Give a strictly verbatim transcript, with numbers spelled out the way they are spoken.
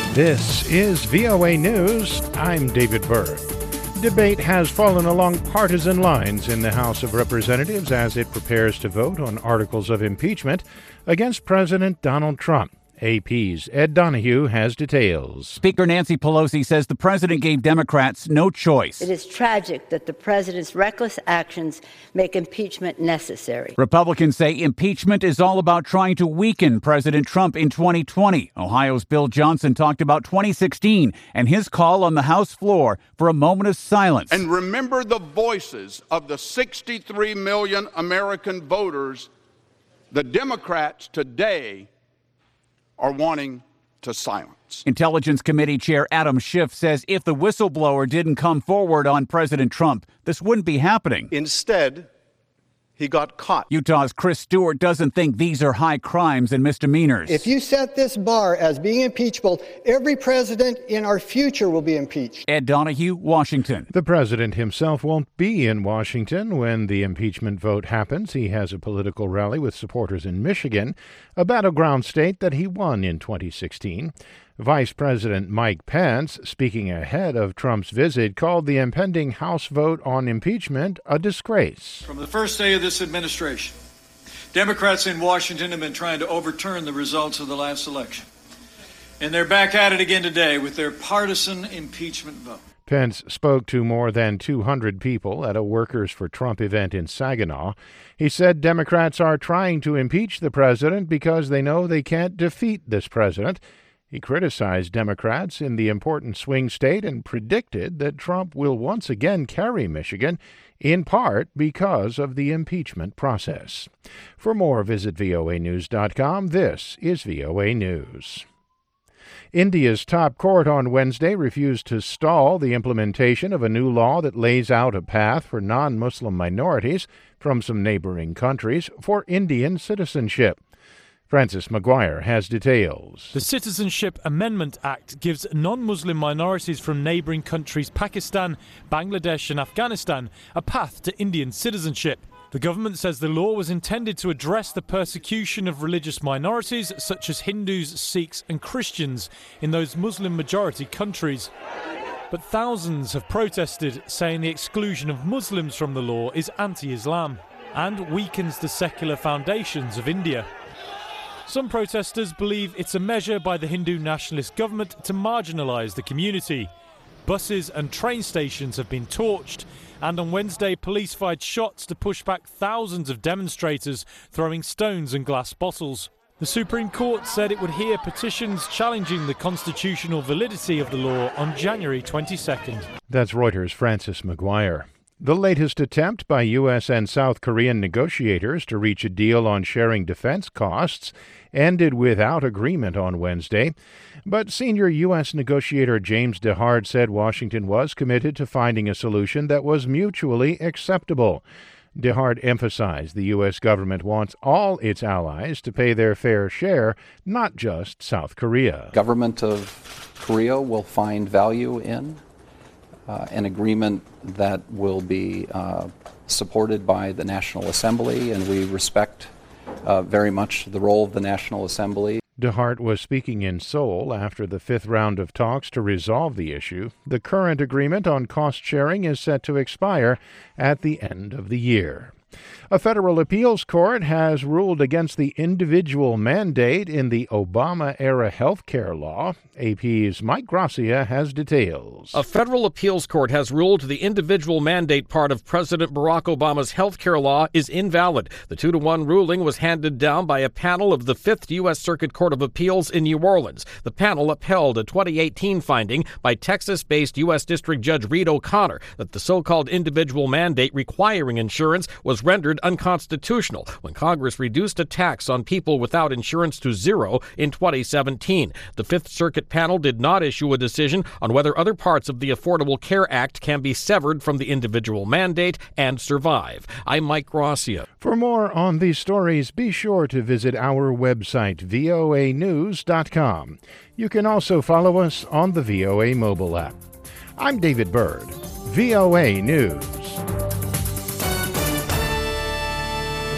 This is V O A News. I'm David Byrd. Debate has fallen along partisan lines in the House of Representatives as it prepares to vote on articles of impeachment against President Donald Trump. A P's Ed Donahue has details. Speaker Nancy Pelosi says the president gave Democrats no choice. It is tragic that the president's reckless actions make impeachment necessary. Republicans say impeachment is all about trying to weaken President Trump in twenty twenty. Ohio's Bill Johnson talked about twenty sixteen and his call on the House floor for a moment of silence. And remember the voices of the sixty-three million American voters the Democrats today are wanting to silence. Intelligence Committee Chair Adam Schiff says if the whistleblower didn't come forward on President Trump, this wouldn't be happening. Instead, he got caught. Utah's Chris Stewart doesn't think these are high crimes and misdemeanors. If you set this bar as being impeachable, every president in our future will be impeached. Ed Donahue, Washington. The president himself won't be in Washington when the impeachment vote happens. He has a political rally with supporters in Michigan, a battleground state that he won in twenty sixteen. Vice President Mike Pence, speaking ahead of Trump's visit, called the impending House vote on impeachment a disgrace. From the first day of this administration, Democrats in Washington have been trying to overturn the results of the last election. And they're back at it again today with their partisan impeachment vote. Pence spoke to more than two hundred people at a Workers for Trump event in Saginaw. He said Democrats are trying to impeach the president because they know they can't defeat this president. He criticized Democrats in the important swing state and predicted that Trump will once again carry Michigan, in part because of the impeachment process. For more, visit V O A news dot com. This is V O A News. India's top court on Wednesday refused to stall the implementation of a new law that lays out a path for non-Muslim minorities from some neighboring countries for Indian citizenship. Francis McGuire has details. The Citizenship Amendment Act gives non-Muslim minorities from neighbouring countries Pakistan, Bangladesh and Afghanistan a path to Indian citizenship. The government says the law was intended to address the persecution of religious minorities such as Hindus, Sikhs and Christians in those Muslim-majority countries. But thousands have protested, saying the exclusion of Muslims from the law is anti-Islam and weakens the secular foundations of India. Some protesters believe it's a measure by the Hindu nationalist government to marginalise the community. Buses and train stations have been torched, and on Wednesday police fired shots to push back thousands of demonstrators throwing stones and glass bottles. The Supreme Court said it would hear petitions challenging the constitutional validity of the law on January twenty-second. That's Reuters' Francis McGuire. The latest attempt by U S and South Korean negotiators to reach a deal on sharing defense costs ended without agreement on Wednesday. But senior U S negotiator James DeHart said Washington was committed to finding a solution that was mutually acceptable. DeHart emphasized the U S government wants all its allies to pay their fair share, not just South Korea. The government of Korea will find value in Uh, an agreement that will be uh, supported by the National Assembly, and we respect uh, very much the role of the National Assembly. DeHart was speaking in Seoul after the fifth round of talks to resolve the issue. The current agreement on cost sharing is set to expire at the end of the year. A federal appeals court has ruled against the individual mandate in the Obama-era health care law. A P's Mike Gracia has details. A federal appeals court has ruled the individual mandate part of President Barack Obama's health care law is invalid. The two to one ruling was handed down by a panel of the Fifth U S Circuit Court of Appeals in New Orleans. The panel upheld a twenty eighteen finding by Texas-based U S District Judge Reed O'Connor that the so-called individual mandate requiring insurance was rendered unconstitutional when Congress reduced a tax on people without insurance to zero in twenty seventeen. The Fifth Circuit panel did not issue a decision on whether other parts of the Affordable Care Act can be severed from the individual mandate and survive. I'm Mike Gracia. For more on these stories, be sure to visit our website, V O A news dot com. You can also follow us on the V O A mobile app. I'm David Byrd, V O A News.